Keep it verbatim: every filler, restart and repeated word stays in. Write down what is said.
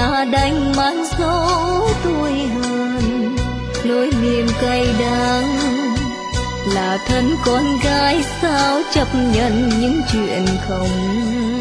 đã đành mang dấu tuổi hờn. Nỗi niềm cay đắng là thân con gái sao chấp nhận những chuyện không